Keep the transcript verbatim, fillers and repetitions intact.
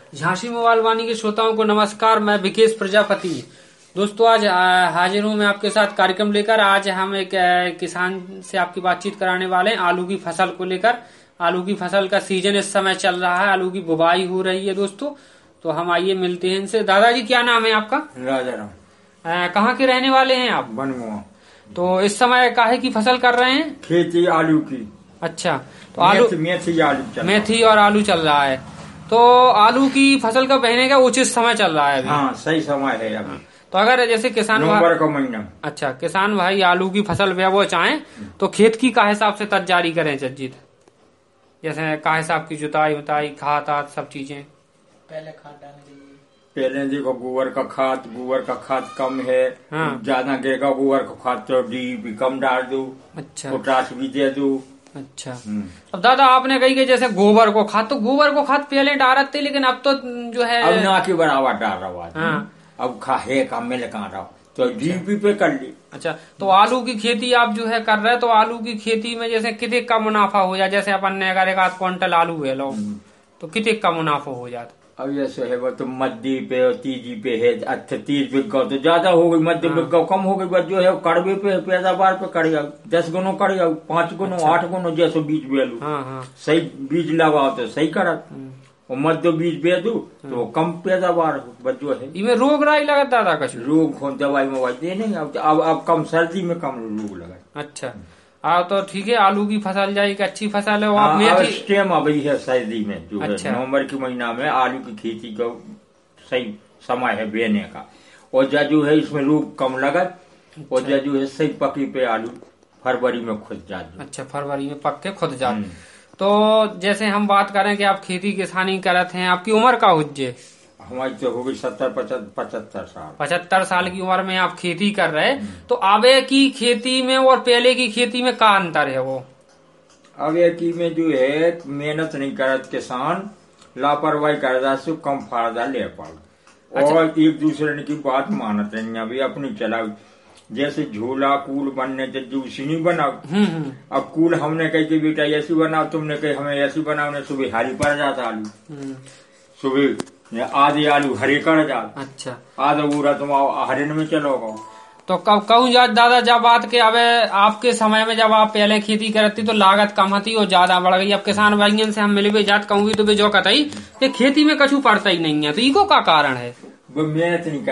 Jhansi mobile वाणी के श्रोताओं को नमस्कार। मैं विकेश प्रजापति। दोस्तों, आज हाजिर हूं मैं आपके साथ कार्यक्रम लेकर। आज हम एक किसान से आपकी बातचीत कराने वाले हैं आलू की फसल को लेकर। आलू की फसल का सीजन इस समय चल रहा है, आलू की बुवाई हो रही है दोस्तों। तो हम आइए मिलते हैं इनसे। दादाजी, क्या नाम है आपका? राजा राम। कहाँ के रहने वाले हैं आप? बनमुआ। तो इस समय काहे की फसल कर रहे हैं? खेती आलू की। अच्छा, तो आलू मेथी आलू चल मेथी और आलू चल रहा है। तो आलू की फसल का बहने का उचित समय चल रहा है अभी। हाँ, सही समय है अभी। तो अगर जैसे किसान नवंबर का महीना। अच्छा, किसान भाई आलू की फसल वो चाहें तो खेत की का हिसाब से तैयारी करें जज्जीत? जैसे का हिसाब की जुताई उताई खाद आद सब चीजें पहले खाद डालने पहले देखो गोबर का खाद गोबर का खाद कम है। हाँ। ज्यादा गिरेगा गोबर का खाद तो डी कम डाल दो। अच्छा, पोटाश भी दे दो। अच्छा। अब दादा आपने कही कि जैसे गोबर को खाद, तो गोबर को खाद पहले डालते थे, लेकिन अब तो जो है अब ना की बराबर डाल रहा है। हाँ। अब खा है का मिल कहाँ रहा तो डीपी पे कर ली। अच्छा, तो आलू की खेती आप जो है कर रहे हैं, तो आलू की खेती में जैसे कितने का मुनाफा हो जाए? जैसे अपन ने अगर एक आध क्विंटल आलू है लो तो कितने का मुनाफा हो जाता? अब जैसे है वो तो मध्य पे और तीजी पे है। अच्छा, तीज बिक गौ तो ज्यादा हो गई, मध्य बिक गौ कम हो गई। बस जो है कड़वे पे पैदावार पे कड़ जाओ, दस गुनो कड़ जाओ, पांच गुनो अच्छा। आठ गुनो जैसे बीज बेलू। हाँ हाँ। सही बीज लगाओ तो सही करत, और मध्य बीज बेचू तो कम पैदावार हो। बस जो है इनमें रोग राई लगता दादा कुछ? रोग हो दवाई मवाई दे नहीं। अब अब अब कम सर्दी में कम रोग लगा। अच्छा, हाँ, तो ठीक है। आलू की फसल जाए एक अच्छी फसल है। आप मेथी टाइम अभी है सर्दी में जो अच्छा। है नवंबर के महीना में आलू की खेती का सही समय है बेने का। और जा जो है इसमें रोग कम लगा। और जा जो है सही पकी पे आलू फरवरी में खुद जाते। अच्छा, फरवरी में पक के खुद जाते। तो जैसे हम बात करें कि आप खेती किसानी करते हैं, आपकी उम्र का हुज्जे? हमारी तो हो गई सत्तर पचहत्तर साल। पचहत्तर साल की उम्र में आप खेती कर रहे हैं, तो आगे की खेती में और पहले की खेती में क्या अंतर है? वो आगे की में जो है मेहनत नहीं करत किसान, लापरवाही कर सो कम फायदा ले पाओ। अच्छा। और एक दूसरे की बात मानत नहीं, अभी अपनी चलाओ। जैसे झोला कूल बनने जूसी नहीं बनाओ। अब कूल हमने कही कि बेटा ऐसी बनाओ, तुमने कही हमें ऐसी बनाओ। ने सुबह हरी पड़ जाता आलू, सुबह आधे आलू हरे कर जाता। अच्छा, आधा पूरा तुम हरिन में चलोगे। तो कब कहूँ दादा जब बात के अब आपके समय में जब आप पहले खेती करती तो लागत कम थी और ज्यादा बढ़ गई। अब किसान भाइयों से हम मिले जात कहूंगी तो वे जो कहता ही खेती में कछु पड़ता ही नहीं है, तो इको का कारण है? वो मेहनत नहीं